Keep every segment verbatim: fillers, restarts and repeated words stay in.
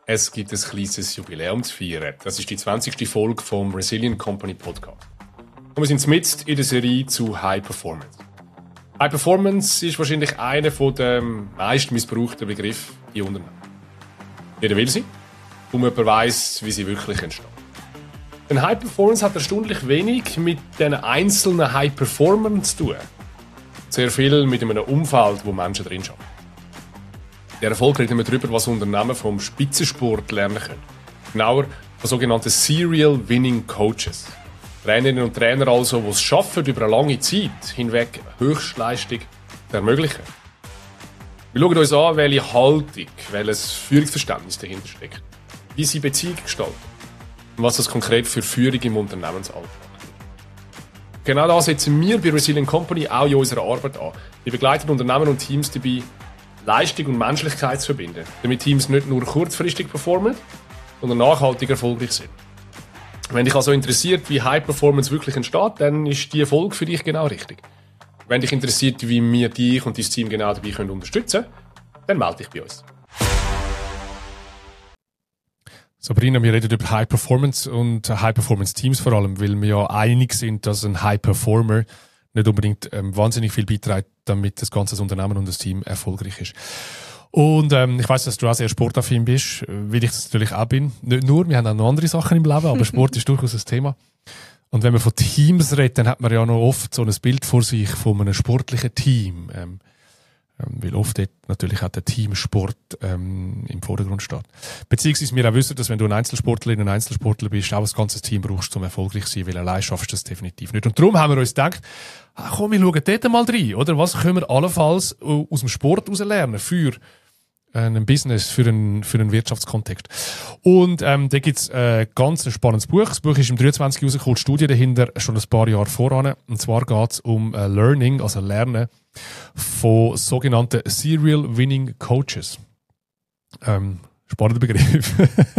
es gibt ein kleines Jubiläum zu feiern. Das ist die zwanzigste Folge vom Resilient Company Podcast. Und wir sind mitten in der Serie zu High Performance. High Performance ist wahrscheinlich einer der meist missbrauchten Begriffe in Unternehmen. Jeder will sie, und jemand weiss, wie sie wirklich entsteht. Denn High Performance hat erstaunlich wenig mit den einzelnen High Performern zu tun. Sehr viel mit einem Umfeld, wo Menschen drin arbeiten. Der Erfolg reden wir darüber, was Unternehmen vom Spitzensport lernen können. Genauer von sogenannten Serial Winning Coaches. Trainerinnen und Trainer also, die es schaffen, über eine lange Zeit hinweg Höchstleistung zu ermöglichen. Wir schauen uns an, welche Haltung, welches Führungsverständnis dahinter steckt, wie sie Beziehungen gestalten und was das konkret für Führung im Unternehmensalltag ist. Genau das setzen wir bei Resilient Company auch in unserer Arbeit an. Wir begleiten Unternehmen und Teams dabei, Leistung und Menschlichkeit zu verbinden, damit Teams nicht nur kurzfristig performen, sondern nachhaltig erfolgreich sind. Wenn dich also interessiert, wie High Performance wirklich entsteht, dann ist diese Folge für dich genau richtig. Wenn dich interessiert, wie wir dich und dein Team genau dabei können unterstützen können, dann melde dich bei uns. Sabrina, wir reden über High Performance und High Performance Teams vor allem, weil wir ja einig sind, dass ein High Performer nicht unbedingt ähm, wahnsinnig viel beiträgt, damit das ganze Unternehmen und das Team erfolgreich ist. Und ähm, ich weiss, dass du auch sehr sportaffin bist, wie ich das natürlich auch bin. Nicht nur, wir haben auch noch andere Sachen im Leben, aber Sport ist durchaus ein Thema. Und wenn man von Teams redet, dann hat man ja noch oft so ein Bild vor sich von einem sportlichen Team. Ähm, ähm, weil oft dort natürlich auch der Teamsport ähm, im Vordergrund steht. Beziehungsweise wir auch wissen, dass wenn du ein Einzelsportlerin, ein Einzelsportler bist, auch ein ganzes Team brauchst, um erfolgreich zu sein, weil allein schaffst du das definitiv nicht. Und darum haben wir uns gedacht, ach komm, wir schauen dort mal rein, oder? Was können wir allenfalls aus dem Sport heraus lernen für ein Business, für einen, für einen Wirtschaftskontext. Und ähm, da gibt's äh, ganz ein spannendes Buch. Das Buch ist im dreiundzwanzig rausgekommen, die Studie dahinter schon ein paar Jahre voran. Und zwar geht's um äh, Learning, also Lernen von sogenannten Serial Winning Coaches. Ähm, spannender Begriff.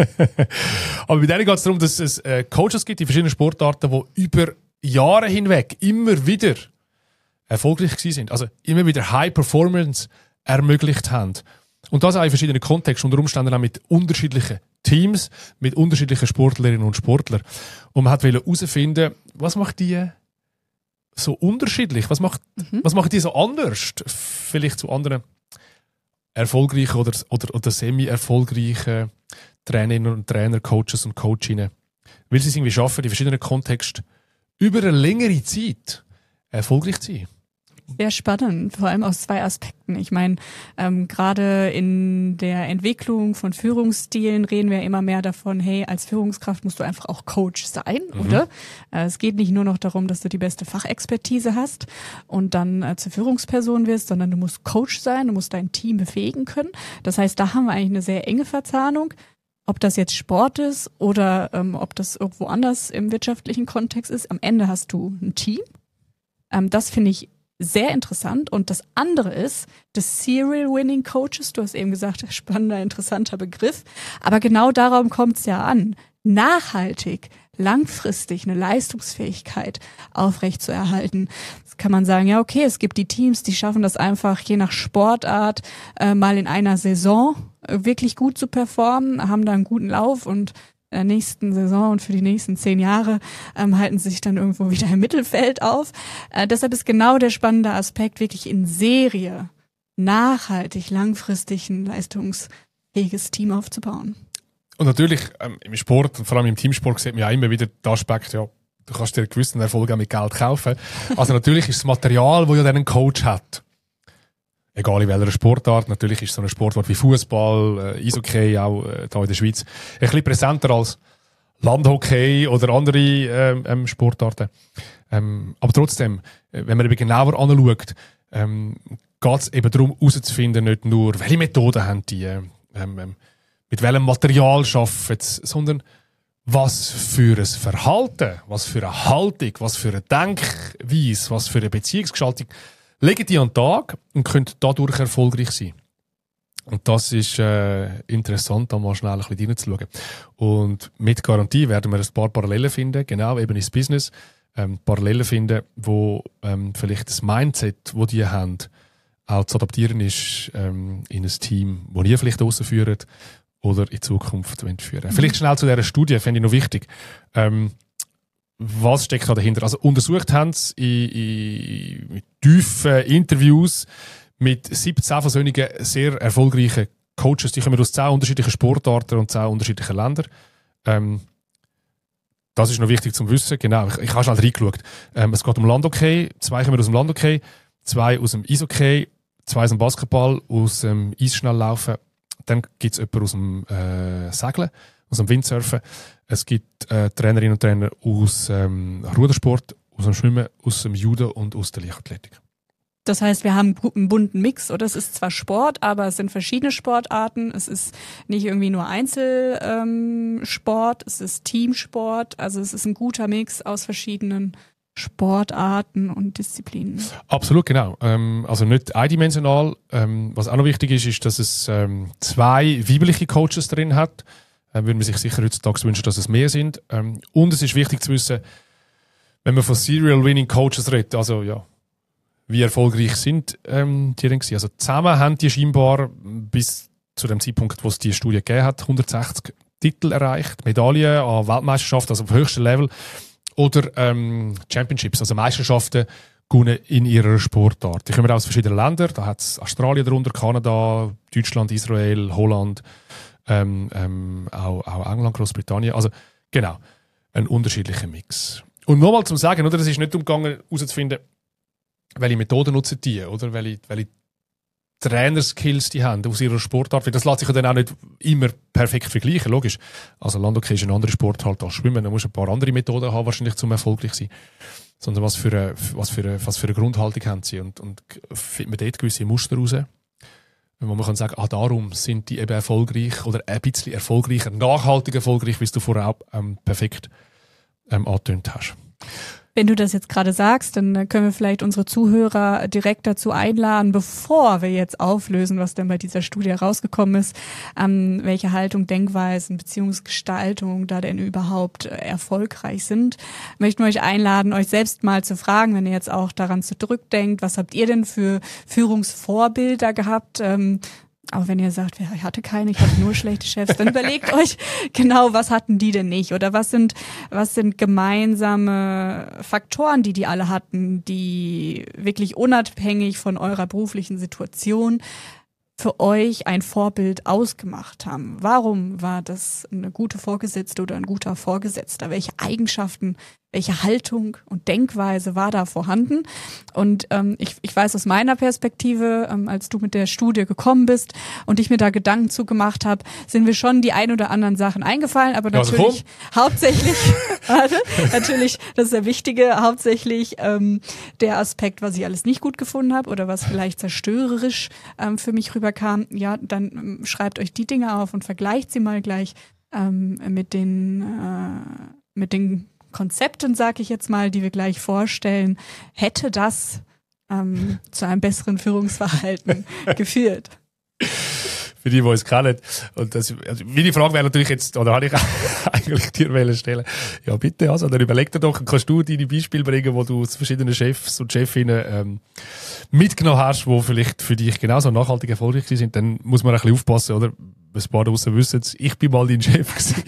Aber bei denen geht's darum, dass es äh, Coaches gibt in verschiedenen Sportarten, die über Jahre hinweg immer wieder erfolgreich gewesen sind. Also immer wieder High Performance ermöglicht haben. Und das auch in verschiedenen Kontexten, unter Umständen auch mit unterschiedlichen Teams, mit unterschiedlichen Sportlerinnen und Sportlern. Und man wollte herausfinden, was macht die so unterschiedlich? Was macht, mhm. was macht die so anders? Vielleicht zu anderen erfolgreichen oder, oder, oder semi-erfolgreichen Trainerinnen und Trainer, Coaches und Coachinnen. Weil sie es irgendwie schaffen, in verschiedenen Kontexten über eine längere Zeit erfolgreich zu sein. Sehr spannend, vor allem aus zwei Aspekten. Ich meine, ähm, gerade in der Entwicklung von Führungsstilen reden wir immer mehr davon, hey, als Führungskraft musst du einfach auch Coach sein, mhm. oder? Äh, es geht nicht nur noch darum, dass du die beste Fachexpertise hast und dann äh, zur Führungsperson wirst, sondern du musst Coach sein, du musst dein Team befähigen können. Das heißt, da haben wir eigentlich eine sehr enge Verzahnung. Ob das jetzt Sport ist oder ähm, ob das irgendwo anders im wirtschaftlichen Kontext ist, am Ende hast du ein Team. Ähm, das finde ich sehr interessant. Und das andere ist, das Serial Winning Coaches, du hast eben gesagt, spannender, interessanter Begriff, aber genau darum kommt es ja an, nachhaltig, langfristig eine Leistungsfähigkeit aufrechtzuerhalten. Jetzt kann man sagen, ja okay, es gibt die Teams, die schaffen das einfach je nach Sportart äh, mal in einer Saison äh, wirklich gut zu performen, haben da einen guten Lauf und der nächsten Saison und für die nächsten zehn Jahre ähm, halten sie sich dann irgendwo wieder im Mittelfeld auf. Äh, deshalb ist genau der spannende Aspekt, wirklich in Serie nachhaltig, langfristig ein leistungsfähiges Team aufzubauen. Und natürlich ähm, im Sport und vor allem im Teamsport sieht man ja immer wieder den Aspekt, ja, du kannst dir einen gewissen Erfolg auch mit Geld kaufen. Also natürlich ist das Material, das ja dann ein Coach hat, egal in welcher Sportart, natürlich ist so eine Sportart wie Fußball, äh, Eishockey, auch äh, hier in der Schweiz, ein bisschen präsenter als Landhockey oder andere ähm, ähm, Sportarten. Ähm, aber trotzdem, wenn man eben genauer anschaut, ähm, geht es eben darum, herauszufinden, nicht nur, welche Methoden haben die, ähm, ähm, mit welchem Material arbeiten sie, sondern was für ein Verhalten, was für eine Haltung, was für eine Denkweise, was für eine Beziehungsgestaltung legen die an den Tag und können dadurch erfolgreich sein. Und das ist äh, interessant, da mal schnell ein bisschen reinzuschauen. Und mit Garantie werden wir ein paar Parallelen finden, genau eben ins Business, ähm, Parallelen finden, wo ähm, vielleicht das Mindset, das die haben, auch zu adaptieren ist ähm, in ein Team, das ihr vielleicht ausführt oder in Zukunft führen wollen. Vielleicht schnell zu dieser Studie, fände ich noch wichtig. Ähm, was steckt da dahinter? Also untersucht haben sie in, in, mit tiefen Interviews mit siebzehn von solchen sehr erfolgreichen Coaches. Die kommen aus zehn unterschiedlichen Sportarten und zehn unterschiedlichen Ländern. Ähm, das ist noch wichtig zu wissen. Genau, ich, ich habe schnell reingeschaut. Ähm, es geht um Landhockey. Zwei kommen aus dem Landhockey, zwei aus dem Eishockey, zwei aus dem Basketball, aus dem Eisschnelllaufen. Dann gibt es jemanden aus dem äh, Segeln, aus dem Windsurfen. Es gibt äh, Trainerinnen und Trainer aus ähm, Rudersport, aus dem Schwimmen, aus dem Judo und aus der Leichtathletik. Das heißt, wir haben einen bunten Mix, oder? Es ist zwar Sport, aber es sind verschiedene Sportarten. Es ist nicht irgendwie nur Einzelsport, ähm, Sport, es ist Teamsport. Also es ist ein guter Mix aus verschiedenen Sportarten und Disziplinen. Absolut, genau. Ähm, also nicht eindimensional. Ähm, was auch noch wichtig ist, ist, dass es ähm, zwei weibliche Coaches drin hat. Ähm, würde man sich sicher heutzutage wünschen, dass es mehr sind. Ähm, und es ist wichtig zu wissen, wenn man von Serial Winning Coaches redet, also ja, wie erfolgreich sind ähm, die denn gewesen? Also zusammen haben die scheinbar bis zu dem Zeitpunkt, wo es die Studie gegeben hat, hundertsechzig Titel erreicht, Medaillen an Weltmeisterschaften, also auf höchstem Level, oder ähm, Championships, also Meisterschaften gewonnen in ihrer Sportart. Die kommen aus verschiedenen Ländern, da hat es Australien darunter, Kanada, Deutschland, Israel, Holland, ähm, ähm, auch, auch England, Großbritannien, also genau, ein unterschiedlicher Mix. Und nochmal zum Sagen, oder, es ist nicht umgegangen, herauszufinden, welche Methoden nutzen die, oder? Welche, welche Trainerskills die haben aus ihrer Sportart. Weil das lässt sich ja dann auch nicht immer perfekt vergleichen, logisch. Also Landhockey ist eine andere Sportart als Schwimmen. Da muss ein paar andere Methoden haben, wahrscheinlich, zum erfolgreich sein. Sondern was für eine, was für eine, was für eine Grundhaltung haben sie. Und, und findet man dort gewisse Muster raus, wo man kann sagen, ah, darum sind die eben erfolgreich oder ein bisschen erfolgreicher, nachhaltig erfolgreich, wie du vorher auch ähm, perfekt ähm, angetönt hast. Wenn du das jetzt gerade sagst, dann können wir vielleicht unsere Zuhörer direkt dazu einladen, bevor wir jetzt auflösen, was denn bei dieser Studie herausgekommen ist, ähm, welche Haltung, Denkweisen, Beziehungsgestaltung da denn überhaupt äh, erfolgreich sind, möchten wir euch einladen, euch selbst mal zu fragen, wenn ihr jetzt auch daran zurückdenkt, was habt ihr denn für Führungsvorbilder gehabt? Ähm, Aber wenn ihr sagt, ich hatte keine, ich hatte nur schlechte Chefs, dann überlegt euch genau, was hatten die denn nicht? Oder was sind, was sind gemeinsame Faktoren, die die alle hatten, die wirklich unabhängig von eurer beruflichen Situation für euch ein Vorbild ausgemacht haben? Warum war das eine gute Vorgesetzte oder ein guter Vorgesetzter? Welche Eigenschaften, welche Haltung und Denkweise war da vorhanden? Und ähm, ich, ich weiß aus meiner Perspektive, ähm, als du mit der Studie gekommen bist und ich mir da Gedanken zugemacht habe, sind mir schon die ein oder anderen Sachen eingefallen, aber natürlich also hauptsächlich, warte, natürlich, das ist der wichtige, hauptsächlich ähm, der Aspekt, was ich alles nicht gut gefunden habe oder was vielleicht zerstörerisch ähm, für mich rüberkam. Ja, dann ähm, schreibt euch die Dinge auf und vergleicht sie mal gleich ähm, mit den äh, mit den Konzepten, sage ich jetzt mal, die wir gleich vorstellen. Hätte das ähm, zu einem besseren Führungsverhalten geführt? Für die, die es kennen. Und das, also meine Frage wäre natürlich jetzt, oder habe ich eigentlich dir stellen, ja bitte, also dann überleg dir doch, kannst du deine Beispiele bringen, wo du aus verschiedenen Chefs und Chefinnen ähm, mitgenommen hast, die vielleicht für dich genauso nachhaltig erfolgreich sind, dann muss man ein bisschen aufpassen, oder? Ein paar draussen wissen, ich bin mal dein Chef gewesen.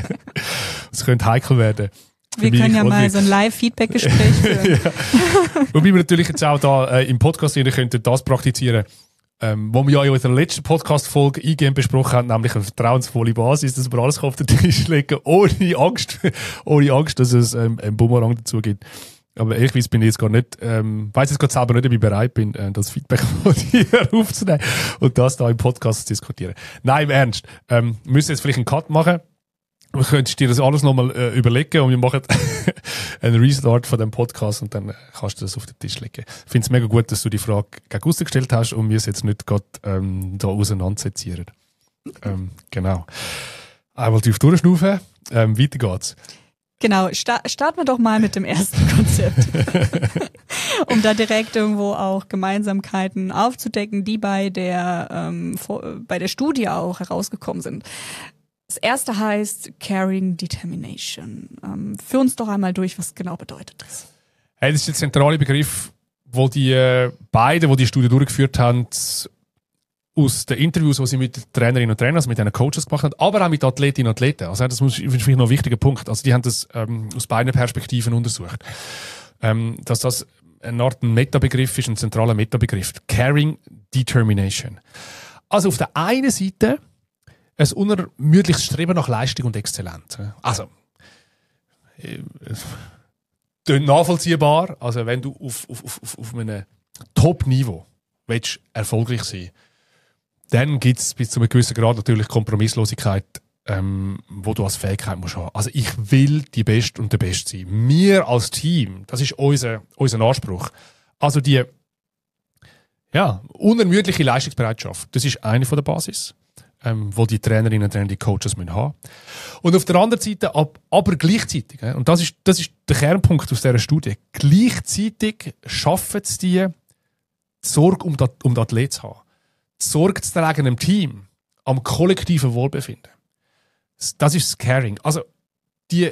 Das könnte heikel werden. Wir können ja mal so ein Live-Feedback-Gespräch führen. Ja. Wobei wir natürlich jetzt auch da äh, im Podcast könnten das praktizieren, ähm, wo wir ja in unserer letzten Podcast-Folge eingehend besprochen haben, nämlich eine vertrauensvolle Basis, dass wir alles auf den Tisch legen, ohne Angst, ohne Angst, dass es ähm, einen Bumerang dazu gibt. Aber ehrlich gesagt bin ich jetzt gar nicht, ähm, weiss jetzt gerade selber nicht, ob ich bereit bin, äh, das Feedback von dir aufzunehmen und das da im Podcast zu diskutieren. Nein, im Ernst. Ähm, wir müssen jetzt vielleicht einen Cut machen. Du könntest dir das alles nochmal äh, überlegen und wir machen einen Restart von dem Podcast und dann kannst du das auf den Tisch legen. Ich finde es mega gut, dass du die Frage gegen aussen gestellt hast und wir es jetzt nicht gerade ähm, da auseinandersetzen. Ähm, genau. Einmal tief durchschnaufen. Ähm, weiter geht's. Genau, sta- starten wir doch mal mit dem ersten Konzept. Um da direkt irgendwo auch Gemeinsamkeiten aufzudecken, die bei der, ähm, vor, bei der Studie auch herausgekommen sind. Das erste heißt Caring Determination. Ähm, führ uns doch einmal durch, was genau bedeutet das? Hey, das ist der zentrale Begriff, wo die äh, beiden, die die Studie durchgeführt haben, aus den Interviews, die sie mit den Trainerinnen und Trainern, also mit den Coaches gemacht haben, aber auch mit Athletinnen und Athleten. Also das ist vielleicht noch ein wichtiger Punkt. Also die haben das ähm, aus beiden Perspektiven untersucht. Ähm, dass das eine Art Metabegriff ist, ein zentraler Metabegriff. Caring Determination. Also auf der einen Seite ein unermüdliches Streben nach Leistung und Exzellenz. Also, äh, nachvollziehbar. Also wenn du auf, auf, auf, auf einem Top-Niveau willst erfolgreich sein, dann gibt es bis zu einem gewissen Grad natürlich Kompromisslosigkeit, ähm, wo du als Fähigkeit musst haben. Also ich will die Beste und der Beste sein. Wir als Team, das ist unser, unser Anspruch. Also die ja, unermüdliche Leistungsbereitschaft, das ist eine von der Basis, ähm, wo die Trainerinnen und Trainer, die Coaches müssen haben. Und auf der anderen Seite, ab, aber gleichzeitig, äh, und das ist, das ist der Kernpunkt aus dieser Studie, gleichzeitig schaffen es die, die Sorge um, dat, um den Athlet zu haben. Die Sorge zu tragen im Team, am kollektiven Wohlbefinden. Das ist das Caring. Also, die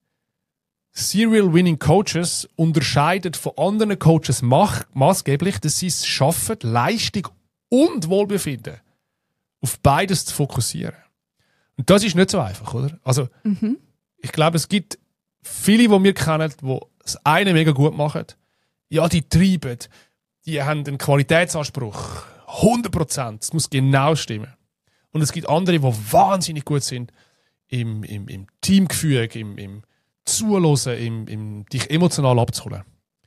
Serial Winning Coaches unterscheiden von anderen Coaches mach, maßgeblich, dass sie es schaffen, Leistung und Wohlbefinden auf beides zu fokussieren. Und das ist nicht so einfach, oder? Also, mhm. ich glaube, es gibt viele, die wir kennen, die das eine mega gut machen. Ja, die treiben, die haben einen Qualitätsanspruch. hundert Prozent. Es muss genau stimmen. Und es gibt andere, die wahnsinnig gut sind im, im, im Teamgefüge, im, im Zuhören, im, im dich emotional abzuholen.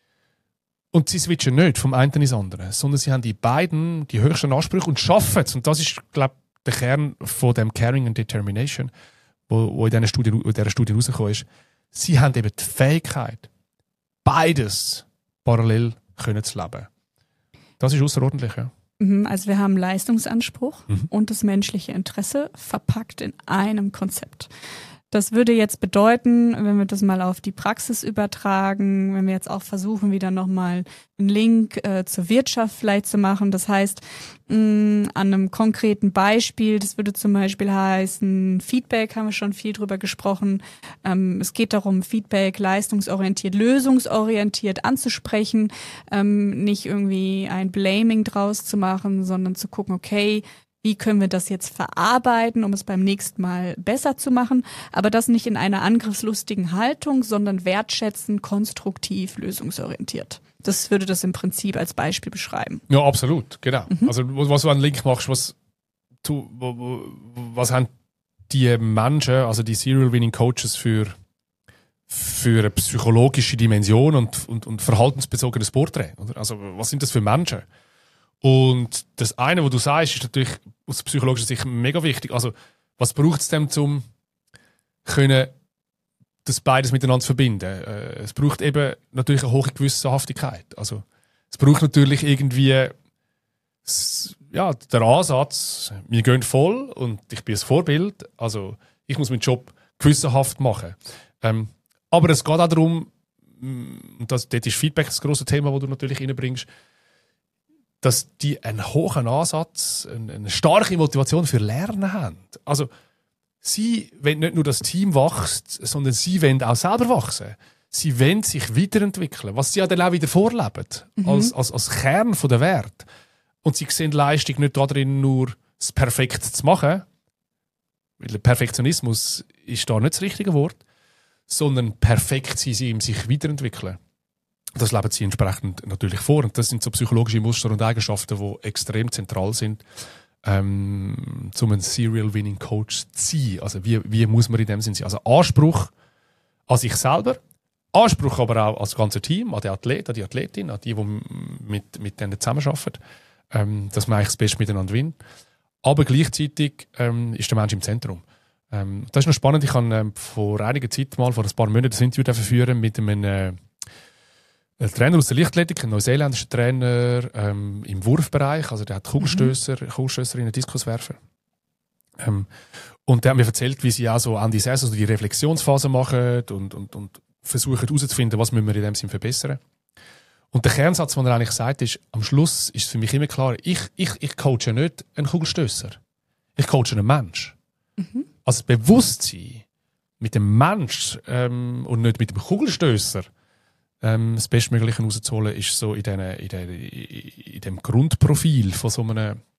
Und sie switchen nicht vom einen ins andere, sondern sie haben die beiden die höchsten Ansprüche und schaffen es. Und das ist, glaube ich, der Kern von dem Caring and Determination, wo, wo in dieser Studie, in dieser Studie rausgekommen ist. Sie haben eben die Fähigkeit, beides parallel können zu leben. Das ist außerordentlich, ja. Also wir haben Leistungsanspruch mhm. und das menschliche Interesse verpackt in einem Konzept. Das würde jetzt bedeuten, wenn wir das mal auf die Praxis übertragen, wenn wir jetzt auch versuchen, wieder nochmal einen Link äh, zur Wirtschaft vielleicht zu machen. Das heißt, mh, an einem konkreten Beispiel, das würde zum Beispiel heißen, Feedback, haben wir schon viel drüber gesprochen. Ähm, es geht darum, Feedback leistungsorientiert, lösungsorientiert anzusprechen, ähm, nicht irgendwie ein Blaming draus zu machen, sondern zu gucken, okay, wie können wir das jetzt verarbeiten, um es beim nächsten Mal besser zu machen, aber das nicht in einer angriffslustigen Haltung, sondern wertschätzend, konstruktiv, lösungsorientiert. Das würde das im Prinzip als Beispiel beschreiben. Ja, absolut, genau. Mhm. Also was du einen Link machst, was, du, was haben die Menschen, also die Serial Winning Coaches für, für eine psychologische Dimension und, und, und verhaltensbezogenes Porträt? Oder? Also was sind das für Menschen? Und das eine, was du sagst, ist natürlich aus psychologischer Sicht mega wichtig. Also, was braucht es denn, um können, das beides miteinander zu verbinden? Äh, es braucht eben natürlich eine hohe Gewissenhaftigkeit. Also, es braucht natürlich irgendwie ja, der Ansatz, wir gehen voll und ich bin ein Vorbild. Also, ich muss meinen Job gewissenhaft machen. Ähm, aber es geht auch darum, und das, dort ist Feedback das grosse Thema, das du natürlich reinbringst, dass die einen hohen Ansatz, eine starke Motivation für Lernen haben. Also, sie wollen nicht nur das Team wächst, sondern sie wollen auch selber wachsen. Sie wollen sich weiterentwickeln, was sie ja dann auch wieder vorleben, mhm. als, als, als Kern der Wert. Und sie sehen Leistung nicht darin, nur das Perfekt zu machen, weil der Perfektionismus ist da nicht das richtige Wort, sondern perfekt sind sie im sich weiterentwickeln. Das leben sie entsprechend natürlich vor. Und das sind so psychologische Muster und Eigenschaften, die extrem zentral sind, ähm, um ein Serial Winning Coach zu sein. Also wie, wie muss man in dem Sinn sein? Also Anspruch an sich selber, Anspruch aber auch als ganzes Team, an den Athleten, an die Athletin, an die, die mit, mit denen zusammenarbeiten, ähm, dass man eigentlich das Beste miteinander winnt. Aber gleichzeitig ähm, ist der Mensch im Zentrum. Ähm, das ist noch spannend. Ich habe ähm, vor einiger Zeit mal, vor ein paar Monaten, das Interview führen mit einem äh, ein Trainer aus der Leichtathletik, ein neuseeländischer Trainer ähm, im Wurfbereich, also der hat Kugelstösser, mhm. Kugelstösserinnen, Diskuswerfer. Ähm, und der hat mir erzählt, wie sie auch so an die Saison also die Reflexionsphase machen und, und, und versuchen herauszufinden, was müssen wir in dem Sinn verbessern. Und der Kernsatz, den er eigentlich sagt, ist, am Schluss ist für mich immer klar, ich, ich, ich coache nicht einen Kugelstösser. Ich coache einen Mensch. Mhm. Also das Bewusstsein mit dem Mensch ähm, und nicht mit dem Kugelstösser Ähm, das Bestmögliche rauszuholen, ist so in, den, in, den, in dem Grundprofil von so einem,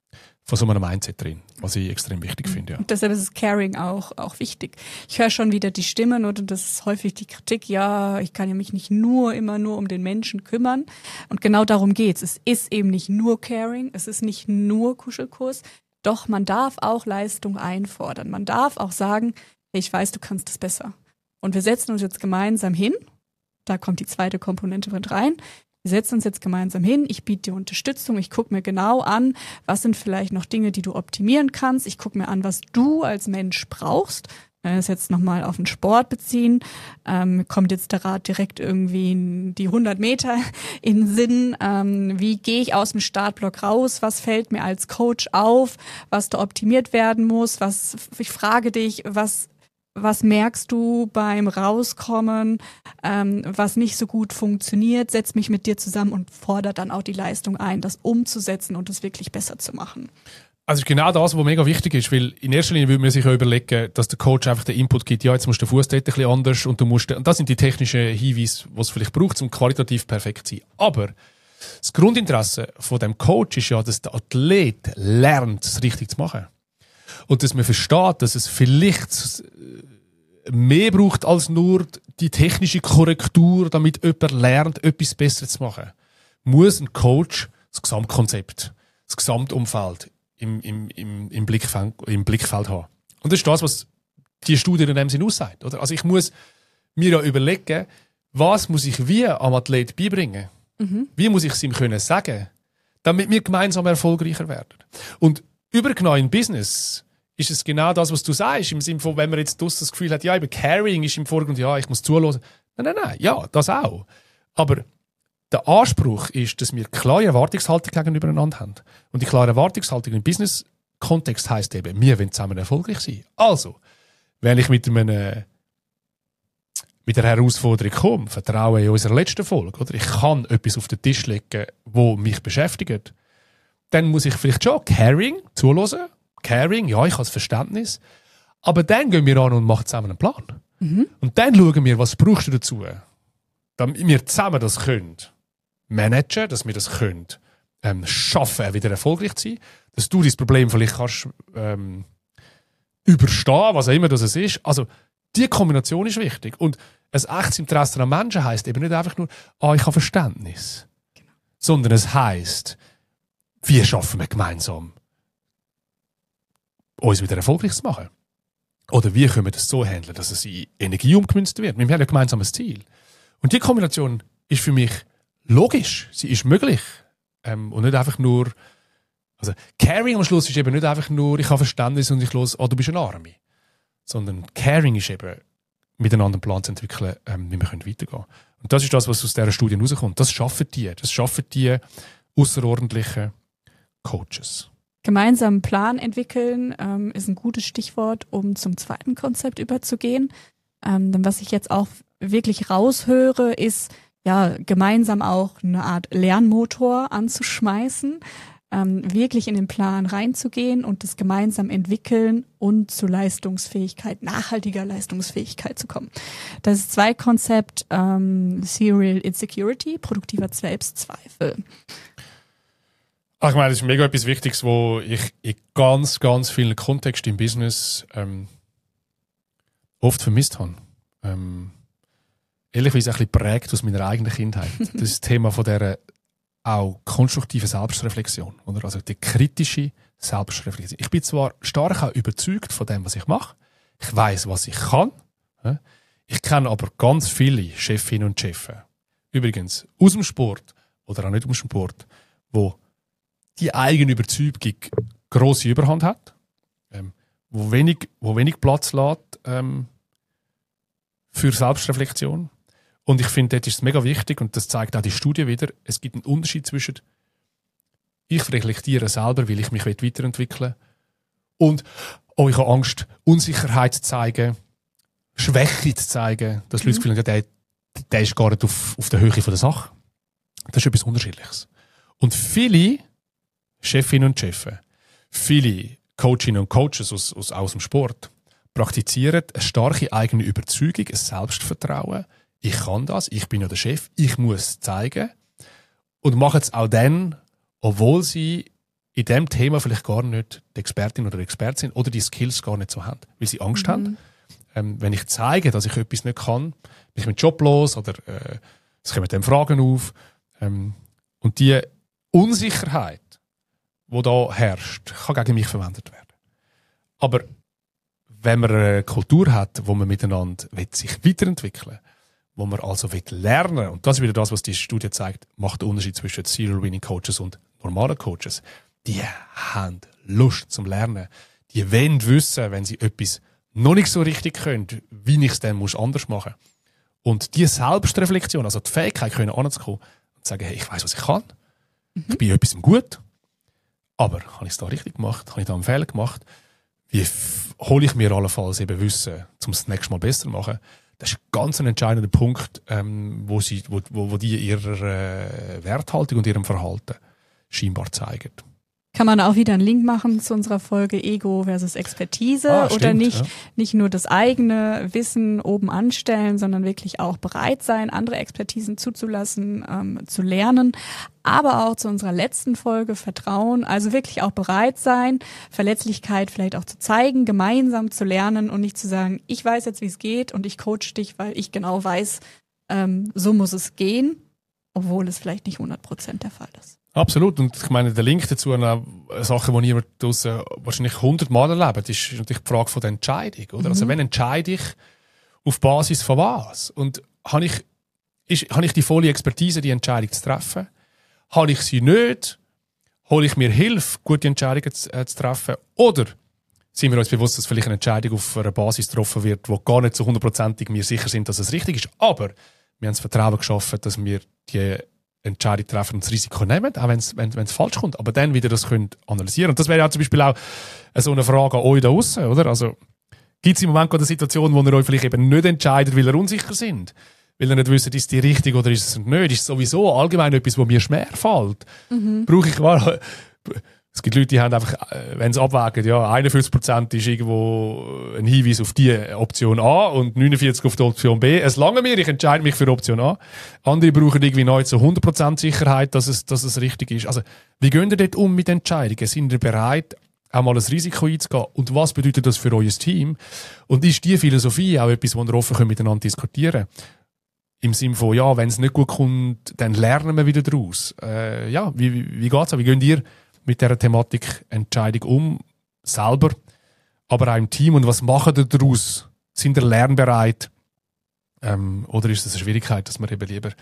von so einem Mindset drin, was ich extrem wichtig finde. Ja. Und deshalb ist das Caring auch, auch wichtig. Ich höre schon wieder die Stimmen und das ist häufig die Kritik, ja, ich kann ja mich nicht nur immer nur um den Menschen kümmern. Und genau darum geht's. Es ist eben nicht nur Caring, es ist nicht nur Kuschelkurs, doch man darf auch Leistung einfordern. Man darf auch sagen, hey, ich weiß, du kannst es besser. Und wir setzen uns jetzt gemeinsam hin, da kommt die zweite Komponente mit rein, wir setzen uns jetzt gemeinsam hin, ich biete dir Unterstützung, ich gucke mir genau an, was sind vielleicht noch Dinge, die du optimieren kannst, ich gucke mir an, was du als Mensch brauchst. Wenn wir das jetzt nochmal auf den Sport beziehen, ähm, kommt jetzt der Rat direkt irgendwie in die hundert Meter in den Sinn, ähm, wie gehe ich aus dem Startblock raus, was fällt mir als Coach auf, was da optimiert werden muss, was ich frage dich, was Was merkst du beim Rauskommen, ähm, was nicht so gut funktioniert? Setz mich mit dir zusammen und fordere dann auch die Leistung ein, das umzusetzen und es wirklich besser zu machen. Also ist genau das, was mega wichtig ist, weil in erster Linie würde man sich ja überlegen, dass der Coach einfach den Input gibt, ja, jetzt musst du den Fuß dort ein bisschen anders und du musst, und das sind die technischen Hinweise, die es vielleicht braucht, um qualitativ perfekt zu sein. Aber das Grundinteresse von dem Coach ist ja, dass der Athlet lernt, es richtig zu machen. Und dass man versteht, dass es vielleicht mehr braucht als nur die technische Korrektur, damit jemand lernt, etwas besser zu machen. Muss ein Coach das Gesamtkonzept, das Gesamtumfeld im, im, im, im, Blickfeld, im Blickfeld haben. Und das ist das, was die Studie in dem Sinn aussagt. Oder? Also ich muss mir ja überlegen, was muss ich wie am Athlet beibringen? Mhm. Wie muss ich es ihm können sagen, damit wir gemeinsam erfolgreicher werden? Und übergenau im Business ist es genau das, was du sagst, im Sinne von, wenn man jetzt das Gefühl hat, ja, eben Caring ist im Vordergrund, ja, ich muss zuhören. Nein, nein, nein, ja, das auch. Aber der Anspruch ist, dass wir klare Erwartungshaltung gegenübereinander haben. Und die klare Erwartungshaltung im Business-Kontext heisst eben, wir wollen zusammen erfolgreich sein. Also, wenn ich mit einem, mit der Herausforderung komme, vertraue in unserer letzten Folge, oder ich kann etwas auf den Tisch legen, das mich beschäftigt, dann muss ich vielleicht schon Caring zuhören. Caring, ja, ich habe das Verständnis. Aber dann gehen wir an und machen zusammen einen Plan. Mhm. Und dann schauen wir, was brauchst du dazu, damit wir zusammen das können managen, dass wir das können ähm, schaffen, wieder erfolgreich zu sein, dass du dieses Problem vielleicht kannst ähm, überstehen, was auch immer das ist. Also, die Kombination ist wichtig. Und ein echtes Interesse an Menschen heisst eben nicht einfach nur, ah, ich habe Verständnis. Genau. Sondern es heisst, wie schaffen wir gemeinsam, uns wieder erfolgreich zu machen? Oder wie können wir das so handeln, dass es in Energie umgemünzt wird? Wir haben ein gemeinsames Ziel. Und die Kombination ist für mich logisch. Sie ist möglich. Ähm, und nicht einfach nur, also Caring am Schluss ist eben nicht einfach nur, ich habe Verständnis und ich los, oh, du bist ein Arme. Sondern Caring ist eben, miteinander einen Plan zu entwickeln, ähm, wie wir können weitergehen können. Und das ist das, was aus dieser Studie rauskommt. Das schaffen die. Das schaffen die außerordentlichen Coaches. Gemeinsam einen Plan entwickeln ähm, ist ein gutes Stichwort, um zum zweiten Konzept überzugehen. Ähm, denn was ich jetzt auch wirklich raushöre, ist ja gemeinsam auch eine Art Lernmotor anzuschmeißen, ähm, wirklich in den Plan reinzugehen und das gemeinsam entwickeln und zu Leistungsfähigkeit, nachhaltiger Leistungsfähigkeit zu kommen. Das ist zwei Konzept, ähm, Serial Insecurity, produktiver Selbstzweifel. Ach, ich meine, das ist mega etwas Wichtiges, wo ich in ganz, ganz vielen Kontexten im Business ähm, oft vermisst habe. Ähm, ehrlicherweise ein bisschen prägt aus meiner eigenen Kindheit. Das ist das Thema von dieser auch konstruktiven Selbstreflexion. Oder? Also die kritische Selbstreflexion. Ich bin zwar stark auch überzeugt von dem, was ich mache. Ich weiss, was ich kann. Ich kenne aber ganz viele Chefinnen und Chefs. Übrigens, aus dem Sport oder auch nicht aus dem Sport, wo die eigene Überzeugung grosse Überhand hat, ähm, wo, wenig, wo wenig Platz lässt ähm, für Selbstreflexion. Und ich finde, dort ist es mega wichtig, und das zeigt auch die Studie wieder, es gibt einen Unterschied zwischen ich reflektiere selber, weil ich mich weiterentwickeln will, und oh, ich habe Angst, Unsicherheit zu zeigen, Schwäche zu zeigen, dass mhm. Leute das Gefühl haben, der, der ist gar nicht auf, auf der Höhe von der Sache. Das ist etwas Unterschiedliches. Und viele Chefinnen und Chefs, viele Coachinnen und Coaches aus, aus, aus dem Sport praktizieren eine starke eigene Überzeugung, ein Selbstvertrauen. Ich kann das, ich bin ja der Chef, ich muss zeigen. Und machen es auch dann, obwohl sie in diesem Thema vielleicht gar nicht die Expertin oder der Experte sind oder die Skills gar nicht so haben, weil sie Angst mhm. haben. Ähm, wenn ich zeige, dass ich etwas nicht kann, bin ich mit Job los oder äh, es kommen dann Fragen auf. Ähm, und die Unsicherheit, die da herrscht, kann gegen mich verwendet werden. Aber wenn man eine Kultur hat, wo man miteinander sich weiterentwickeln will, wo man also lernen will, und das ist wieder das, was die Studie zeigt, macht den Unterschied zwischen Serial-Winning-Coaches und normalen Coaches. Die haben Lust zum Lernen. Die wollen wissen, wenn sie etwas noch nicht so richtig können, wie ich es dann muss anders machen muss. Und die Selbstreflexion, also die Fähigkeit, können anzukommen und zu sagen, hey, ich weiss, was ich kann. Mhm. Ich bin etwas gut. Aber habe ich es da richtig gemacht? Habe ich da einen Fehler gemacht? Wie f- hole ich mir allenfalls eben Wissen, um es das nächste Mal besser zu machen? Das ist ein ganz entscheidender Punkt, ähm, wo, sie, wo, wo, wo die ihrer äh, Werthaltung und ihrem Verhalten scheinbar zeigen. Kann man auch wieder einen Link machen zu unserer Folge Ego versus Expertise ah, oder stimmt, nicht, ja. nicht nur das eigene Wissen oben anstellen, sondern wirklich auch bereit sein, andere Expertisen zuzulassen, ähm, zu lernen. Aber auch zu unserer letzten Folge Vertrauen, also wirklich auch bereit sein, Verletzlichkeit vielleicht auch zu zeigen, gemeinsam zu lernen und nicht zu sagen, ich weiß jetzt, wie es geht und ich coach dich, weil ich genau weiß, ähm, so muss es gehen, obwohl es vielleicht nicht hundert Prozent der Fall ist. Absolut. Und ich meine, der Link dazu an Sachen, die niemand draussen wahrscheinlich hundertmal erlebt, ist natürlich die Frage von der Entscheidung. Oder? Mhm. Also, wenn entscheide ich auf Basis von was? Und habe ich, ist, habe ich die volle Expertise, die Entscheidung zu treffen? Habe ich sie nicht? Hole ich mir Hilfe, gute Entscheidungen zu, äh, zu treffen? Oder sind wir uns bewusst, dass vielleicht eine Entscheidung auf einer Basis getroffen wird, wo gar nicht so hundertprozentig wir sicher sind, dass es richtig ist? Aber wir haben das Vertrauen geschaffen, dass wir die Entscheidung treffen und das Risiko nehmen, auch wenn es wenn, wenn's falsch kommt. Aber dann wieder das können analysieren. Und das wäre ja zum Beispiel auch so eine Frage an euch da draussen, oder? Also, gibt es im Moment gerade eine Situation, wo ihr euch vielleicht eben nicht entscheidet, weil ihr unsicher sind? Weil ihr nicht wisst, ist es die richtig oder ist es nicht? Ist es sowieso allgemein etwas, was mir schwerfällt? Mhm. Brauche ich mal... Es gibt Leute, die haben einfach, wenn sie abwägen, ja, einundfünfzig Prozent ist irgendwo ein Hinweis auf die Option A und neunundvierzig Prozent auf die Option B. Es lange mir, ich entscheide mich für Option A. Andere brauchen irgendwie neu zu hundert Prozent Sicherheit, dass es, dass es richtig ist. Also, wie gehen ihr dort um mit Entscheidungen? Sind ihr bereit, auch mal das Risiko einzugehen? Und was bedeutet das für euer Team? Und ist die Philosophie auch etwas, wo ihr offen miteinander diskutieren könnt? Im Sinne von, ja, wenn es nicht gut kommt, dann lernen wir wieder daraus. Äh, ja, wie, wie, wie geht's? Wie geht ihr mit dieser Thematik Entscheidung um, selber, aber auch im Team? Und was machen ihr daraus? Sind ihr lernbereit? Ähm, oder ist es eine Schwierigkeit, dass man eben lieber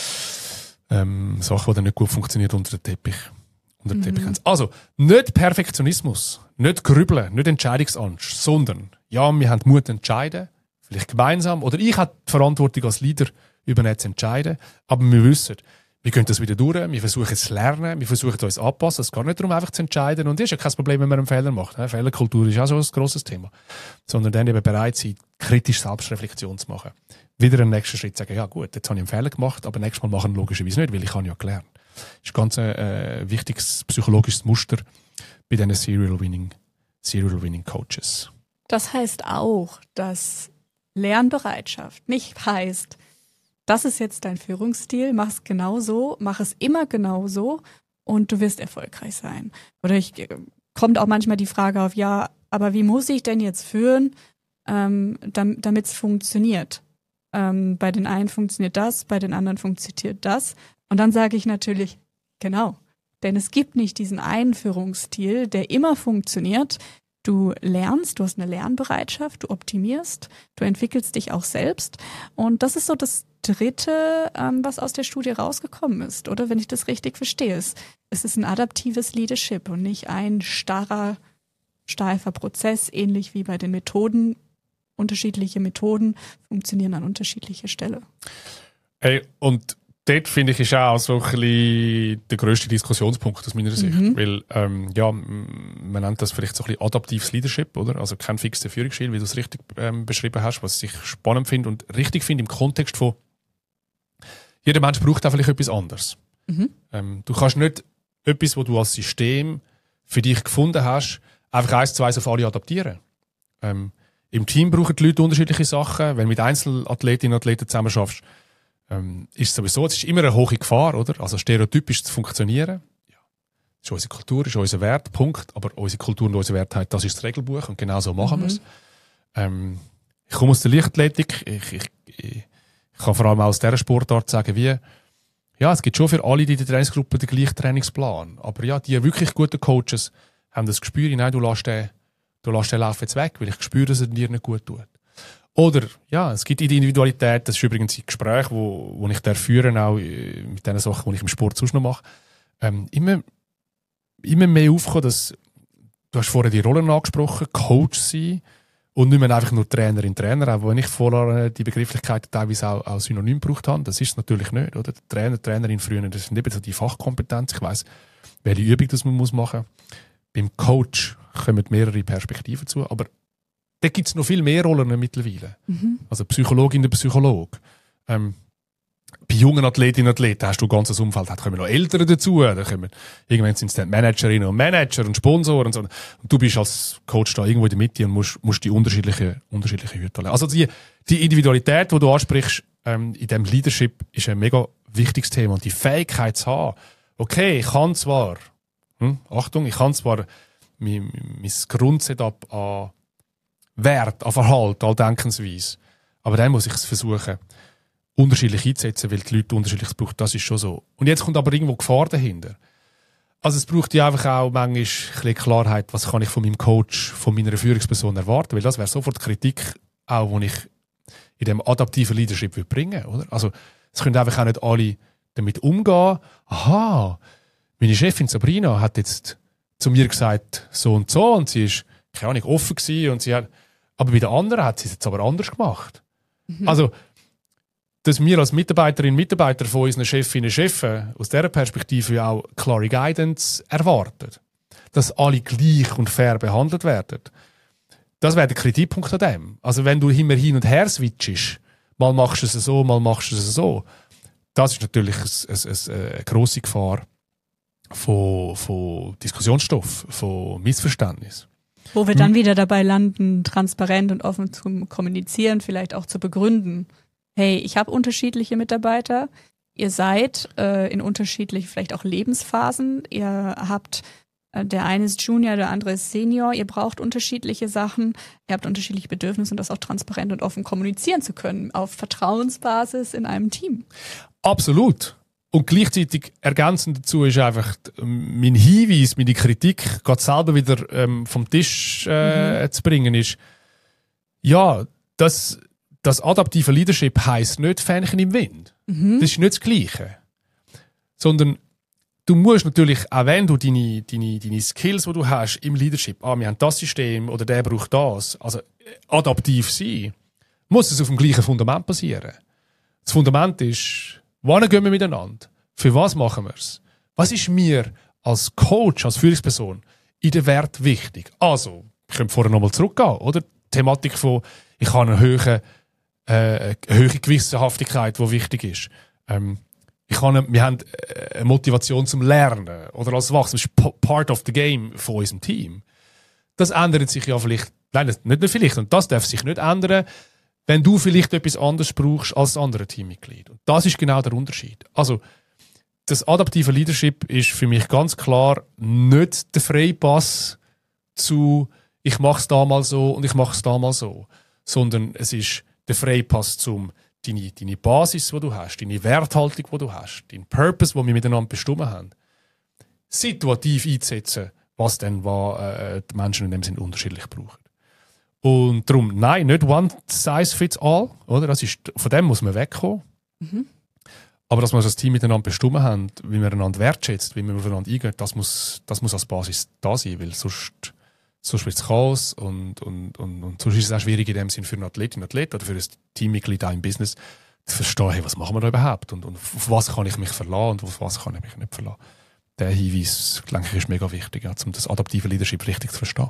ähm, Sachen, die dann nicht gut funktionieren, unter den Teppich, unter den Teppich mhm. haben? Also, nicht Perfektionismus, nicht Grübeln, nicht Entscheidungsangst, sondern, ja, wir haben Mut zu entscheiden, vielleicht gemeinsam, oder ich habe die Verantwortung als Leader, über nicht zu entscheiden, aber wir wissen, wir gehen das wieder durch, wir versuchen es zu lernen, wir versuchen uns anzupassen. Es geht nicht darum, einfach zu entscheiden. Und es ist ja kein Problem, wenn man einen Fehler macht. Ne? Fehlerkultur ist auch so ein grosses Thema. Sondern dann eben bereit sein, kritisch Selbstreflexion zu machen. Wieder einen nächsten Schritt sagen, ja gut, jetzt habe ich einen Fehler gemacht, aber nächstes Mal machen logischerweise nicht, weil ich habe ja gelernt. Das ist ein ganz äh, wichtiges psychologisches Muster bei diesen Serial-Winning, Serial-Winning-Coaches. Das heißt auch, dass Lernbereitschaft nicht heißt, das ist jetzt dein Führungsstil, mach es genau so, mach es immer genau so und du wirst erfolgreich sein. Oder ich, kommt auch manchmal die Frage auf, ja, aber wie muss ich denn jetzt führen, ähm, damit es funktioniert? Ähm, bei den einen funktioniert das, bei den anderen funktioniert das. Und dann sage ich natürlich, genau, denn es gibt nicht diesen einen Führungsstil, der immer funktioniert. Du lernst, du hast eine Lernbereitschaft, du optimierst, du entwickelst dich auch selbst. Und das ist so das Dritte, ähm, was aus der Studie rausgekommen ist, oder? Wenn ich das richtig verstehe. Es, es ist ein adaptives Leadership und nicht ein starrer, steifer Prozess, ähnlich wie bei den Methoden. Unterschiedliche Methoden funktionieren an unterschiedlicher Stelle. Hey, und dort finde ich, ist auch so ein bisschen der grösste Diskussionspunkt aus meiner Sicht. Mhm. Weil, ähm, ja, man nennt das vielleicht so ein bisschen adaptives Leadership, oder? Also kein fixer Führungsstil, wie du es richtig ähm, beschrieben hast, was ich spannend finde und richtig finde im Kontext von, jeder Mensch braucht auch vielleicht etwas anderes. Mhm. Ähm, du kannst nicht etwas, was du als System für dich gefunden hast, einfach eins zu eins auf alle adaptieren. Ähm, Im Team brauchen die Leute unterschiedliche Sachen. Wenn du mit Einzelathletinnen und Athleten zusammen schaffst, ähm, ist es sowieso, es ist immer eine hohe Gefahr, oder? Also stereotypisch zu funktionieren. Ja. ist unsere Kultur, ist unser Wert, Punkt. Aber unsere Kultur und unser Wert, das ist das Regelbuch und genau so machen mhm. wir es. Ähm, ich komme aus der Leichtathletik. Ich, ich, ich, ich kann vor allem auch aus dieser Sportart sagen, wie, ja, es gibt schon für alle in der Trainingsgruppe den gleichen Trainingsplan. Aber ja, die wirklich guten Coaches haben das Gespür, nein, du lässt den, du lässt den Lauf jetzt weg, weil ich spüre, dass er dir nicht gut tut. Oder, ja, es gibt in der Individualität, das ist übrigens ein Gespräch, wo, wo ich darf führen, auch mit den Sachen, die ich im Sport sonst noch mache, ähm, immer, immer mehr aufkommen, dass, du hast vorher die Rollen angesprochen, Coach sein und nicht mehr einfach nur Trainerin, Trainer, auch wenn ich vorher die Begrifflichkeiten teilweise auch, auch synonym gebraucht habe, das ist es natürlich nicht, oder? Der Trainer, Trainerin früher, das sind eben so die Fachkompetenz, ich weiss, welche Übung das man muss machen. Beim Coach kommen mehrere Perspektiven zu, aber da gibt es noch viel mehr Rollen mittlerweile. Mhm. Also Psychologin, der Psychologe. Ähm, bei jungen Athletinnen und Athleten hast du ein ganzes Umfeld, da kommen noch Eltern dazu, da kommen, irgendwann sind es dann Managerinnen und Manager und Sponsoren und so. Und du bist als Coach da irgendwo in der Mitte und musst, musst die unterschiedlichen, unterschiedlichen Hüte legen. Also die, die Individualität, die du ansprichst, ähm, in diesem Leadership, ist ein mega wichtiges Thema. Und die Fähigkeit zu haben, okay, ich kann zwar, hm, Achtung, ich kann zwar mein, mein Grundsetup an Wert, an Verhalten, an Denkensweise. Aber dann muss ich es versuchen, unterschiedlich einzusetzen, weil die Leute unterschiedliches brauchen. Das ist schon so. Und jetzt kommt aber irgendwo Gefahr dahinter. Also es braucht ja einfach auch manchmal ein bisschen Klarheit, was kann ich von meinem Coach, von meiner Führungsperson erwarten, weil das wäre sofort Kritik, auch die ich in dem adaptiven Leadership will bringen, oder? Also es können einfach auch nicht alle damit umgehen. Aha, meine Chefin Sabrina hat jetzt zu mir gesagt, so und so, und sie ist, keine Ahnung, offen gewesen, und sie hat, aber bei den anderen hat sie es jetzt aber anders gemacht. Mhm. Also, dass wir als Mitarbeiterinnen und Mitarbeiter von unseren Chefinnen und Chefen aus dieser Perspektive auch klare Guidance erwarten. Dass alle gleich und fair behandelt werden. Das wäre der Kritikpunkt an dem. Also wenn du immer hin und her switchst, mal machst du es so, mal machst du es so, das ist natürlich eine, eine, eine grosse Gefahr von, von Diskussionsstoff, von Missverständnis. Wo wir dann wieder dabei landen, transparent und offen zu kommunizieren, vielleicht auch zu begründen. Hey, ich habe unterschiedliche Mitarbeiter. Ihr seid äh, in unterschiedlichen, vielleicht auch Lebensphasen. Ihr habt, äh, der eine ist Junior, der andere ist Senior. Ihr braucht unterschiedliche Sachen. Ihr habt unterschiedliche Bedürfnisse und das auch transparent und offen kommunizieren zu können auf Vertrauensbasis in einem Team. Absolut. Und gleichzeitig ergänzend dazu ist einfach mein Hinweis, meine Kritik, gerade selber wieder ähm, vom Tisch äh, mhm. zu bringen, ist, ja, das, das adaptive Leadership heisst nicht Fähnchen im Wind. Mhm. Das ist nicht das Gleiche. Sondern du musst natürlich, auch wenn du deine, deine, deine Skills, die du hast im Leadership, ah, wir haben das System oder der braucht das, also adaptiv sein, muss es auf dem gleichen Fundament basieren. Das Fundament ist, wann gehen wir miteinander? Für was machen wir es? Was ist mir als Coach, als Führungsperson in den Wert wichtig? Also, ich könnte vorher nochmal zurückgehen, oder? Die Thematik von, ich habe eine hohe, äh, eine hohe Gewissenhaftigkeit, die wichtig ist. Ähm, ich habe eine, wir haben eine Motivation zum Lernen, oder als Wachstum. Das ist part of the game von unserem Team. Das ändert sich ja vielleicht, nein, nicht nur vielleicht, und das darf sich nicht ändern, wenn du vielleicht etwas anderes brauchst als andere Teammitglied. Und das ist genau der Unterschied. Also, das adaptive Leadership ist für mich ganz klar nicht der Freipass zu, ich mache es da mal so und ich mache es da mal so, sondern es ist der Freipass zum deine, deine Basis, die du hast, deine Werthaltung, die du hast, dein Purpose, den wir miteinander bestimmt haben, situativ einzusetzen, was dann was, äh, die Menschen in dem Sinne unterschiedlich brauchen. Und darum, nein, nicht one size fits all, oder? Das ist, von dem muss man wegkommen. Mhm. Aber dass wir das Team miteinander bestimmt haben, wie wir einander wertschätzt, wie wir aufeinander eingehen, das muss, das muss als Basis da sein, weil sonst, sonst wird es Chaos und, und, und, und sonst ist es auch schwierig in dem Sinn für einen Athletin, Athlet oder für ein Teammitglied auch im Business zu verstehen, hey, was machen wir da überhaupt und, und auf was kann ich mich verlassen und auf was kann ich mich nicht verlassen. Der Hinweis, denke ich, ist mega wichtig, ja, um das adaptive Leadership richtig zu verstehen.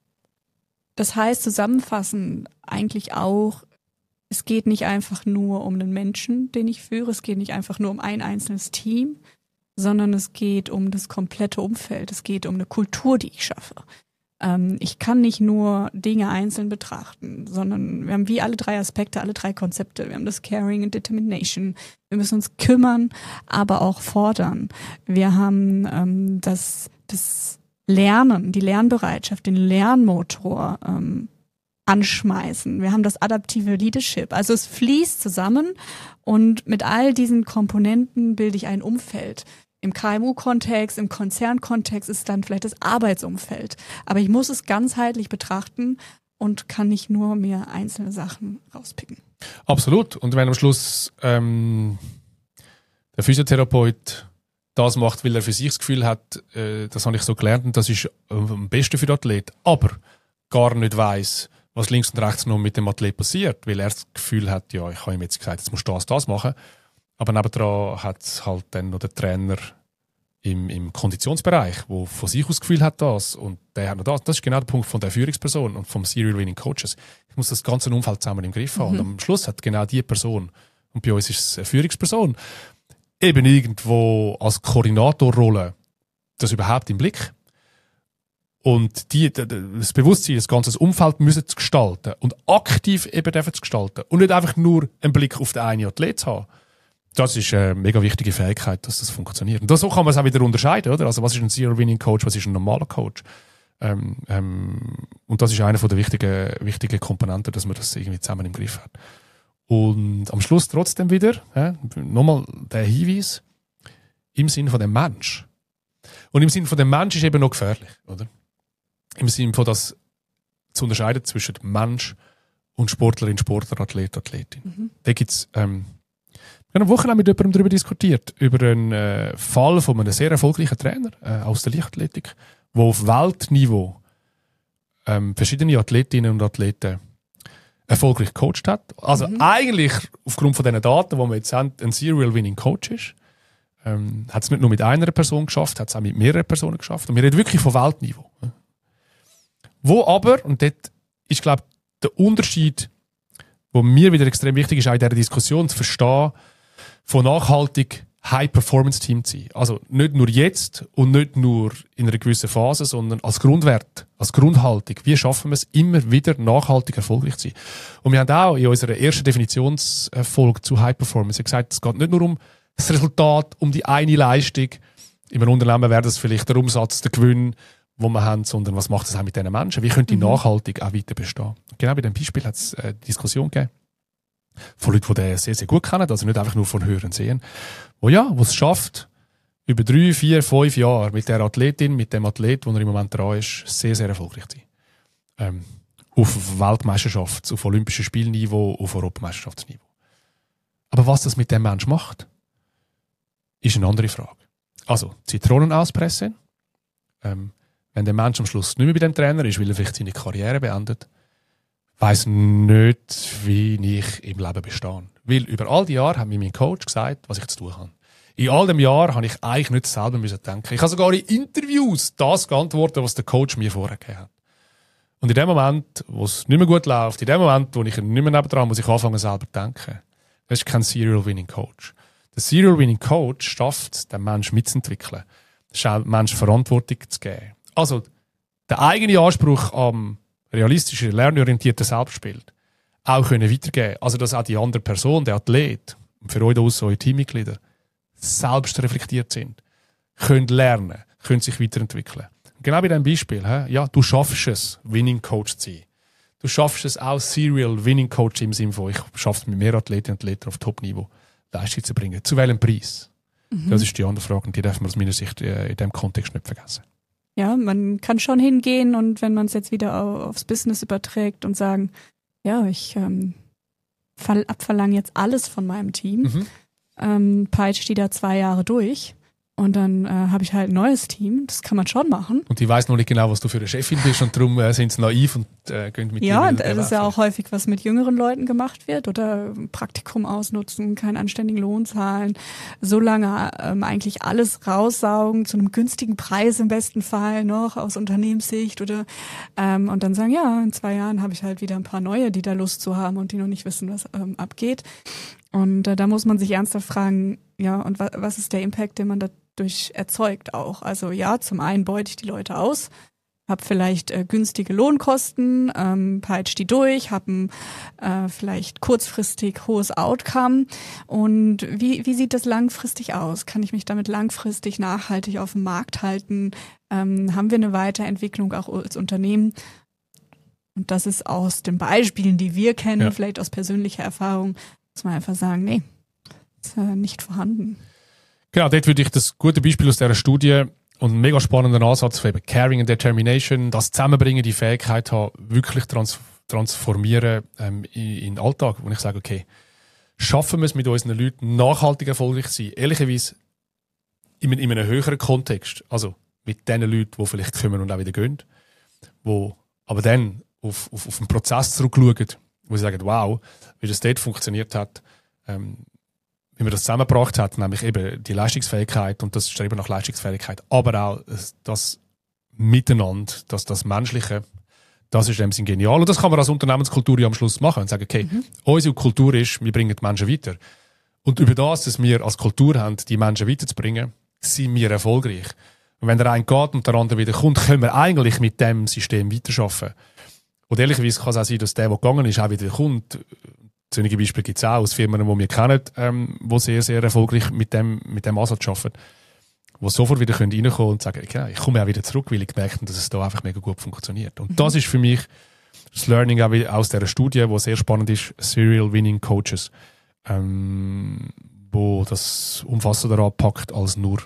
Das heißt, zusammenfassend eigentlich auch, es geht nicht einfach nur um den Menschen, den ich führe, es geht nicht einfach nur um ein einzelnes Team, sondern es geht um das komplette Umfeld, es geht um eine Kultur, die ich schaffe. Ähm, ich kann nicht nur Dinge einzeln betrachten, sondern wir haben wie alle drei Aspekte, alle drei Konzepte. Wir haben das Caring und Determination. Wir müssen uns kümmern, aber auch fordern. Wir haben ähm, das das Lernen, die Lernbereitschaft, den Lernmotor ähm, anschmeißen. Wir haben das adaptive Leadership. Also es fließt zusammen und mit all diesen Komponenten bilde ich ein Umfeld. Im K M U-Kontext, im Konzernkontext ist dann vielleicht das Arbeitsumfeld. Aber ich muss es ganzheitlich betrachten und kann nicht nur mir einzelne Sachen rauspicken. Absolut. Und wenn am Schluss ähm, der Physiotherapeut das macht, weil er für sich das Gefühl hat, äh, das habe ich so gelernt und das ist am besten für den Athlet, aber gar nicht weiss, was links und rechts noch mit dem Athlet passiert, weil er das Gefühl hat, ja, ich habe ihm jetzt gesagt, jetzt musst du das, das machen, aber nebendran hat es halt dann noch der Trainer im, im Konditionsbereich, der von sich aus das Gefühl hat das und der hat noch das. Das ist genau der Punkt von der Führungsperson und vom Serial Winning Coaches. Ich muss das ganze Umfeld zusammen im Griff haben. Mhm. Und am Schluss hat genau die Person, und bei uns ist es eine Führungsperson, eben irgendwo als Koordinatorrolle das überhaupt im Blick. Und die, das Bewusstsein, das ganze Umfeld müssen zu gestalten und aktiv eben dürfen zu gestalten. Und nicht einfach nur einen Blick auf den einen Athlet zu haben. Das ist eine mega wichtige Fähigkeit, dass das funktioniert. Und so kann man es auch wieder unterscheiden, oder? Also was ist ein Zero-Winning-Coach, was ist ein normaler Coach? Ähm, ähm, und das ist eine von der wichtigen, wichtigen Komponenten, dass man das irgendwie zusammen im Griff hat. Und am Schluss trotzdem wieder, ja, nochmal der Hinweis, im Sinne von dem Mensch. Und im Sinne von dem Mensch ist eben noch gefährlich, oder? Im Sinne von das zu unterscheiden zwischen Mensch und Sportlerin, Sportler, Athlet, Athletin. Mhm. Da gibt's, ähm, wir haben am Wochenende mit jemandem darüber diskutiert, über einen äh, Fall von einem sehr erfolgreichen Trainer äh, aus der Leichtathletik, der auf Weltniveau ähm, verschiedene Athletinnen und Athleten erfolgreich gecoacht hat. Also mhm. eigentlich aufgrund von diesen Daten, die wir jetzt haben, ein Serial Winning Coach ist. Ähm, hat es nicht nur mit einer Person geschafft, hat es auch mit mehreren Personen geschafft. Und wir reden wirklich von Weltniveau. Wo aber, und dort ist, glaube ich, der Unterschied, wo mir wieder extrem wichtig ist, auch in dieser Diskussion zu verstehen, von nachhaltig High-Performance-Team zu sein. Also nicht nur jetzt und nicht nur in einer gewissen Phase, sondern als Grundwert, als Grundhaltung. Wie schaffen wir es, immer wieder nachhaltig erfolgreich zu sein? Und wir haben auch in unserer ersten Definitionsfolge zu High-Performance gesagt, es geht nicht nur um das Resultat, um die eine Leistung. In einem Unternehmen wäre das vielleicht der Umsatz, der Gewinn, wo wir haben, sondern was macht das auch mit diesen Menschen? Wie können die mhm. nachhaltig auch weiter bestehen? Genau bei dem Beispiel hat es eine Diskussion gegeben von Leuten, die den sehr, sehr gut kennen, also nicht einfach nur von Hören sehen, wo ja, wo es schafft, über drei, vier, fünf Jahre mit der Athletin, mit dem Athlet, wo er im Moment dran ist, sehr, sehr erfolgreich zu sein. Ähm, auf Weltmeisterschafts-, auf Olympisches Spielniveau, auf Europameisterschaftsniveau. Aber was das mit dem Mensch macht, ist eine andere Frage. Also, Zitronen auspressen, ähm, wenn der Mensch am Schluss nicht mehr bei dem Trainer ist, weil er vielleicht seine Karriere beendet, weiss nicht, wie ich im Leben bestehe. Weil über all die Jahre hat mir mein Coach gesagt, was ich zu tun habe. In all dem Jahr habe ich eigentlich nicht selber müssen denken. Ich habe sogar in Interviews das geantwortet, was der Coach mir vorher gegeben hat. Und in dem Moment, wo es nicht mehr gut läuft, in dem Moment, wo ich nicht mehr nebendran muss ich anfangen, selber zu denken. Das ist kein Serial Winning Coach. Der Serial Winning Coach schafft, den Menschen mitzuentwickeln. Es schafft, den Menschen Verantwortung zu geben. Also, der eigene Anspruch am realistischen, lernorientierten Selbstbild auch können weitergeben. Also, dass auch die andere Person, der Athlet, und für euch aus eure Teammitglieder, selbst reflektiert sind, können lernen, können sich weiterentwickeln. Genau bei diesem Beispiel, he? Ja, du schaffst es, Winning Coach zu sein. Du schaffst es auch, Serial Winning Coach im Sinne von, ich schaffe es mit mehr Athletinnen und Athleten auf Top-Niveau Leistung zu bringen. Zu welchem Preis? Mhm. Das ist die andere Frage und die darf man aus meiner Sicht in diesem Kontext nicht vergessen. Ja, man kann schon hingehen und wenn man es jetzt wieder aufs Business überträgt und sagen, ja, ich ähm, abverlange jetzt alles von meinem Team, mhm. ähm, peitsche die da zwei Jahre durch und dann äh, habe ich halt ein neues Team. Das kann man schon machen. Und die weiß noch nicht genau, was du für eine Chefin bist und darum äh, sind sie naiv und äh, gehen mit dir. Ja, und das ist ja auch häufig, was mit jüngeren Leuten gemacht wird oder Praktikum ausnutzen, keinen anständigen Lohn zahlen, so lange ähm, eigentlich alles raussaugen, zu einem günstigen Preis im besten Fall noch aus Unternehmenssicht oder ähm, und dann sagen, ja, in zwei Jahren habe ich halt wieder ein paar neue, die da Lust zu haben und die noch nicht wissen, was ähm, abgeht. Und äh, da muss man sich ernsthaft fragen, ja, und wa- was ist der Impact, den man dadurch erzeugt auch? Also ja, zum einen beute ich die Leute aus, habe vielleicht äh, günstige Lohnkosten, ähm, peitsche die durch, habe äh, vielleicht kurzfristig hohes Outcome. Und wie, wie sieht das langfristig aus? Kann ich mich damit langfristig nachhaltig auf dem Markt halten? Ähm, haben wir eine Weiterentwicklung auch als Unternehmen? Und das ist aus den Beispielen, die wir kennen, ja. vielleicht aus persönlicher Erfahrung, muss man einfach sagen, nee, ist äh, nicht vorhanden. Genau, dort würde ich das gute Beispiel aus dieser Studie und einen mega spannenden Ansatz für eben Caring and Determination, das Zusammenbringen, die Fähigkeit haben, wirklich trans- transformieren ähm, in, in den Alltag. Und ich sage, okay, schaffen wir es mit unseren Leuten nachhaltig erfolgreich zu sein? Ehrlicherweise in, in einem höheren Kontext. Also mit den Leuten, die vielleicht kommen und auch wieder gehen, die aber dann auf, auf, auf einen Prozess zurückschauen, wo sie sagen, wow, wie das dort funktioniert hat, ähm, wie man das zusammengebracht hat, nämlich eben die Leistungsfähigkeit und das Streben nach Leistungsfähigkeit, aber auch das Miteinander, das, das Menschliche, das ist in dem Sinn genial. Und das kann man als Unternehmenskultur ja am Schluss machen und sagen, okay, mhm. unsere Kultur ist, wir bringen die Menschen weiter. Und über das, dass wir als Kultur haben, die Menschen weiterzubringen, sind wir erfolgreich. Und wenn der eine geht und der andere wieder kommt, können wir eigentlich mit dem System weiterarbeiten. Und ehrlicherweise kann es auch sein, dass der, der gegangen ist, auch wieder kommt. Solche Beispiele gibt es auch aus Firmen, die wir kennen, ähm, die sehr, sehr erfolgreich mit dem, mit dem Ansatz arbeiten, die sofort wieder reinkommen können und sagen, okay, ich komme auch wieder zurück, weil ich gemerkt habe, dass es da einfach mega gut funktioniert. Und mhm. das ist für mich das Learning auch aus dieser Studie, die sehr spannend ist, Serial Winning Coaches, ähm, wo das umfassender anpackt als nur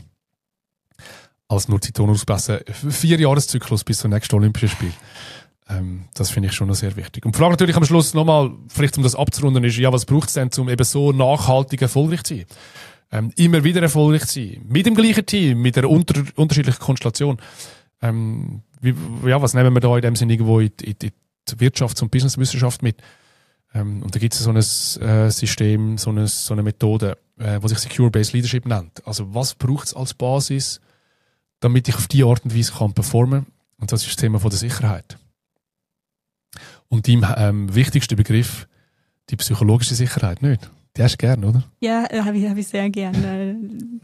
als nur Zitronen auspressen. Vier Jahreszyklus bis zum nächsten Olympischen Spiel. Ähm, das finde ich schon noch sehr wichtig. Und die Frage natürlich am Schluss nochmal, vielleicht um das abzurunden, ist, ja, was braucht es denn, um eben so nachhaltig erfolgreich zu sein? Ähm, immer wieder erfolgreich zu sein. Mit dem gleichen Team, mit einer unter, unterschiedlichen Konstellation. Ähm, wie, ja, was nehmen wir da in dem Sinne irgendwo in, in, in die Wirtschafts- und Businesswissenschaft mit? Ähm, und da gibt es so ein äh, System, so eine, so eine Methode, äh, die sich Secure-Based Leadership nennt. Also was braucht es als Basis, damit ich auf die Art und Weise kann performen? Und das ist das Thema von der Sicherheit. Und dein ähm, wichtigster Begriff, die psychologische Sicherheit, nicht? Die hast du gern, oder? Ja, äh, habe ich, hab ich sehr gern. Äh,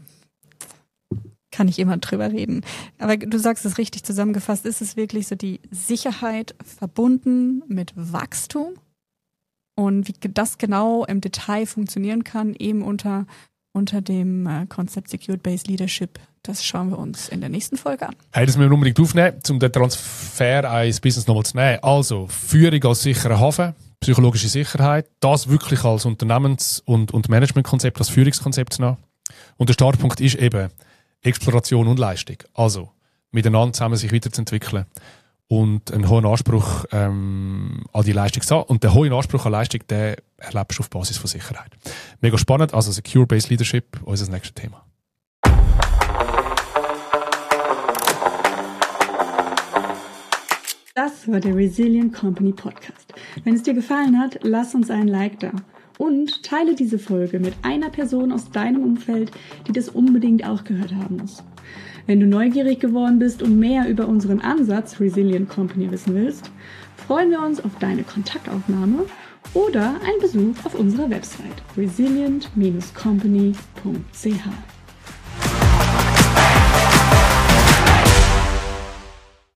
kann ich immer drüber reden. Aber du sagst es richtig zusammengefasst, ist es wirklich so die Sicherheit verbunden mit Wachstum? Und wie das genau im Detail funktionieren kann, eben unter, unter dem äh, Konzept Secured-Based Leadership, das schauen wir uns in der nächsten Folge an. Hey, das müssen wir unbedingt aufnehmen, um den Transfer ins Business nochmal zu nehmen. Also, Führung als sicherer Hafen, psychologische Sicherheit, das wirklich als Unternehmens- und, und Managementkonzept, als Führungskonzept zu nehmen. Und der Startpunkt ist eben Exploration und Leistung. Also, miteinander zusammen sich weiterzuentwickeln und einen hohen Anspruch ähm, an die Leistung zu haben. Und den hohen Anspruch an Leistung, den erlebst du auf Basis von Sicherheit. Mega spannend, also Secure-Based Leadership, unser nächstes Thema. Das war der Resilient Company Podcast. Wenn es dir gefallen hat, lass uns einen Like da. Und teile diese Folge mit einer Person aus deinem Umfeld, die das unbedingt auch gehört haben muss. Wenn du neugierig geworden bist und mehr über unseren Ansatz Resilient Company wissen willst, freuen wir uns auf deine Kontaktaufnahme oder einen Besuch auf unserer Website resilient Bindestrich company Punkt c h.